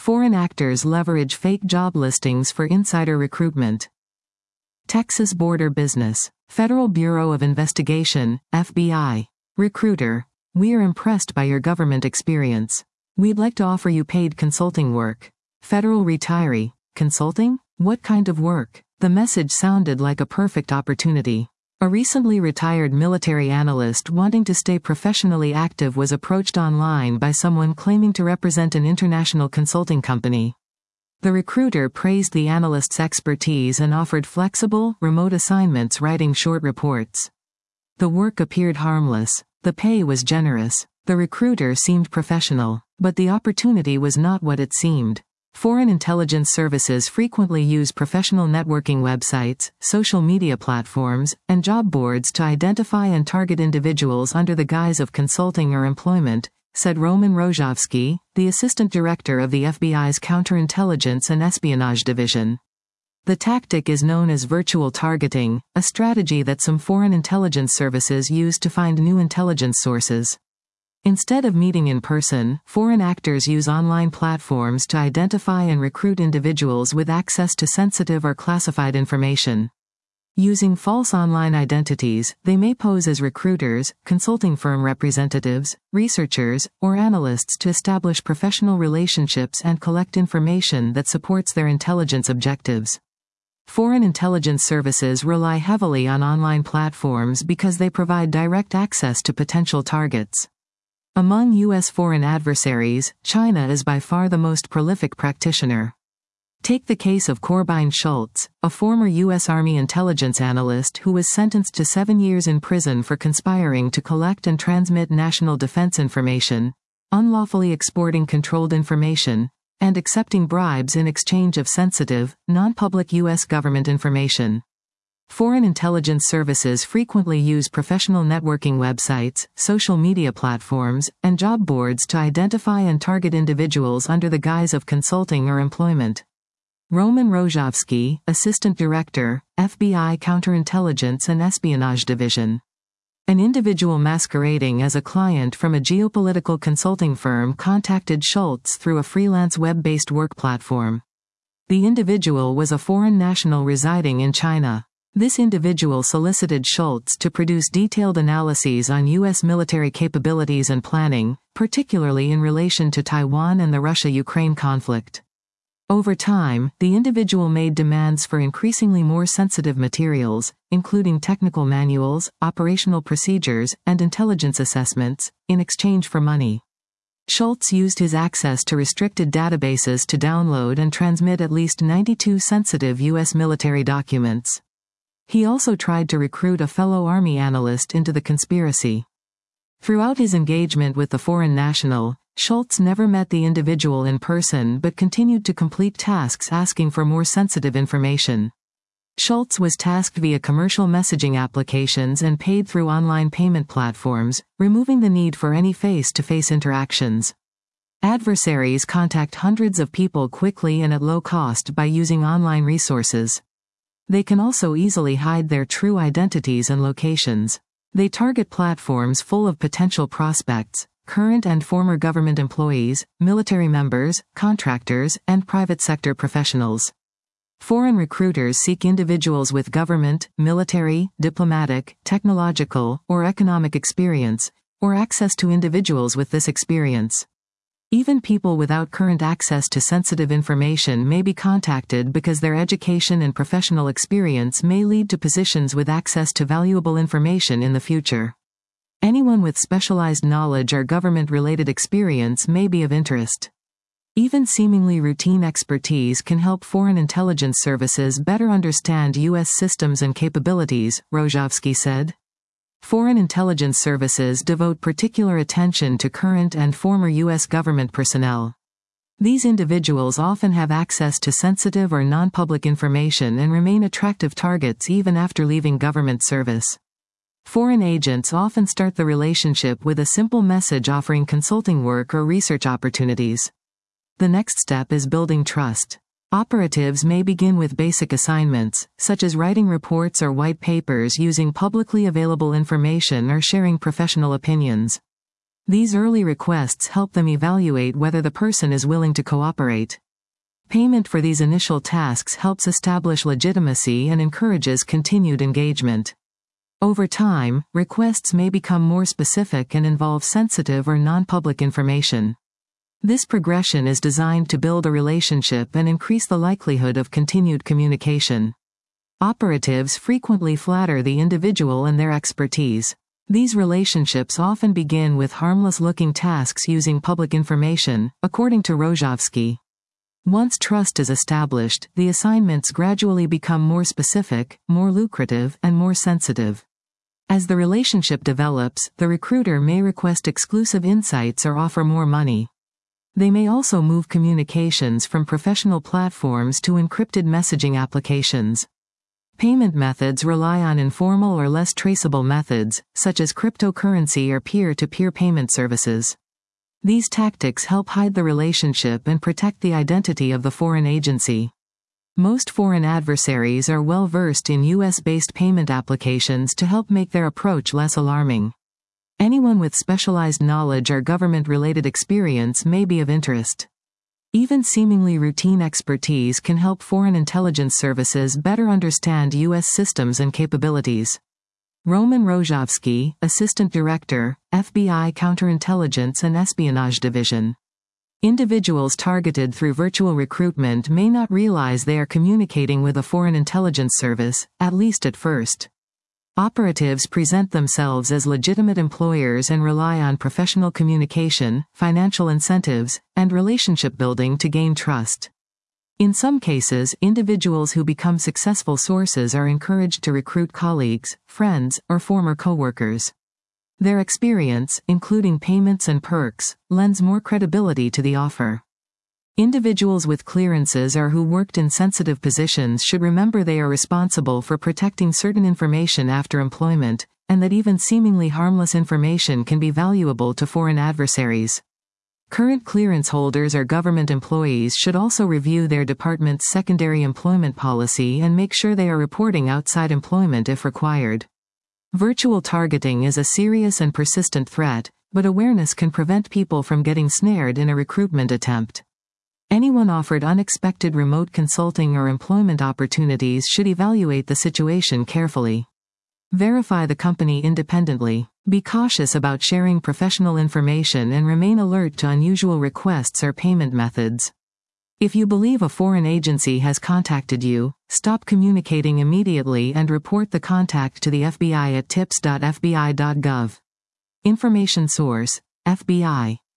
Foreign actors leverage fake job listings for insider recruitment. Texas Border Business. Federal Bureau of Investigation, FBI. Recruiter. We are impressed by your government experience. We'd like to offer you paid consulting work. Federal retiree. Consulting? What kind of work? The message sounded like a perfect opportunity. A recently retired military analyst wanting to stay professionally active was approached online by someone claiming to represent an international consulting company. The recruiter praised the analyst's expertise and offered flexible, remote assignments writing short reports. The work appeared harmless. The pay was generous. The recruiter seemed professional, but the opportunity was not what it seemed. Foreign intelligence services frequently use professional networking websites, social media platforms, and job boards to identify and target individuals under the guise of consulting or employment, said Roman Rozhovsky, the assistant director of the FBI's Counterintelligence and Espionage Division. The tactic is known as virtual targeting, a strategy that some foreign intelligence services use to find new intelligence sources. Instead of meeting in person, foreign actors use online platforms to identify and recruit individuals with access to sensitive or classified information. Using false online identities, they may pose as recruiters, consulting firm representatives, researchers, or analysts to establish professional relationships and collect information that supports their intelligence objectives. Foreign intelligence services rely heavily on online platforms because they provide direct access to potential targets. Among U.S. foreign adversaries, China is by far the most prolific practitioner. Take the case of Corbijn Schultz, a former U.S. Army intelligence analyst who was sentenced to 7 years in prison for conspiring to collect and transmit national defense information, unlawfully exporting controlled information, and accepting bribes in exchange of sensitive, non-public U.S. government information. Foreign intelligence services frequently use professional networking websites, social media platforms, and job boards to identify and target individuals under the guise of consulting or employment. Roman Rozhovsky, Assistant Director, FBI Counterintelligence and Espionage Division. An individual masquerading as a client from a geopolitical consulting firm contacted Schultz through a freelance web-based work platform. The individual was a foreign national residing in China. This individual solicited Schultz to produce detailed analyses on U.S. military capabilities and planning, particularly in relation to Taiwan and the Russia-Ukraine conflict. Over time, the individual made demands for increasingly more sensitive materials, including technical manuals, operational procedures, and intelligence assessments, in exchange for money. Schultz used his access to restricted databases to download and transmit at least 92 sensitive U.S. military documents. He also tried to recruit a fellow Army analyst into the conspiracy. Throughout his engagement with the foreign national, Schultz never met the individual in person but continued to complete tasks asking for more sensitive information. Schultz was tasked via commercial messaging applications and paid through online payment platforms, removing the need for any face-to-face interactions. Adversaries contact hundreds of people quickly and at low cost by using online resources. They can also easily hide their true identities and locations. They target platforms full of potential prospects, current and former government employees, military members, contractors, and private sector professionals. Foreign recruiters seek individuals with government, military, diplomatic, technological, or economic experience, or access to individuals with this experience. Even people without current access to sensitive information may be contacted because their education and professional experience may lead to positions with access to valuable information in the future. Anyone with specialized knowledge or government-related experience may be of interest. Even seemingly routine expertise can help foreign intelligence services better understand U.S. systems and capabilities, Rozhovsky said. Foreign intelligence services devote particular attention to current and former U.S. government personnel. These individuals often have access to sensitive or non-public information and remain attractive targets even after leaving government service. Foreign agents often start the relationship with a simple message offering consulting work or research opportunities. The next step is building trust. Operatives may begin with basic assignments, such as writing reports or white papers using publicly available information or sharing professional opinions. These early requests help them evaluate whether the person is willing to cooperate. Payment for these initial tasks helps establish legitimacy and encourages continued engagement. Over time, requests may become more specific and involve sensitive or non-public information. This progression is designed to build a relationship and increase the likelihood of continued communication. Operatives frequently flatter the individual and their expertise. These relationships often begin with harmless-looking tasks using public information, according to Rozhovsky. Once trust is established, the assignments gradually become more specific, more lucrative, and more sensitive. As the relationship develops, the recruiter may request exclusive insights or offer more money. They may also move communications from professional platforms to encrypted messaging applications. Payment methods rely on informal or less traceable methods, such as cryptocurrency or peer-to-peer payment services. These tactics help hide the relationship and protect the identity of the foreign agency. Most foreign adversaries are well versed in US-based payment applications to help make their approach less alarming. Anyone with specialized knowledge or government-related experience may be of interest. Even seemingly routine expertise can help foreign intelligence services better understand U.S. systems and capabilities. Roman Rozhovsky, Assistant Director, FBI Counterintelligence and Espionage Division. Individuals targeted through virtual recruitment may not realize they are communicating with a foreign intelligence service, at least at first. Operatives present themselves as legitimate employers and rely on professional communication, financial incentives, and relationship building to gain trust. In some cases, individuals who become successful sources are encouraged to recruit colleagues, friends, or former coworkers. Their experience, including payments and perks, lends more credibility to the offer. Individuals with clearances or who worked in sensitive positions should remember they are responsible for protecting certain information after employment, and that even seemingly harmless information can be valuable to foreign adversaries. Current clearance holders or government employees should also review their department's secondary employment policy and make sure they are reporting outside employment if required. Virtual targeting is a serious and persistent threat, but awareness can prevent people from getting snared in a recruitment attempt. Anyone offered unexpected remote consulting or employment opportunities should evaluate the situation carefully. Verify the company independently. Be cautious about sharing professional information and remain alert to unusual requests or payment methods. If you believe a foreign agency has contacted you, stop communicating immediately and report the contact to the FBI at tips.fbi.gov. Information source: FBI.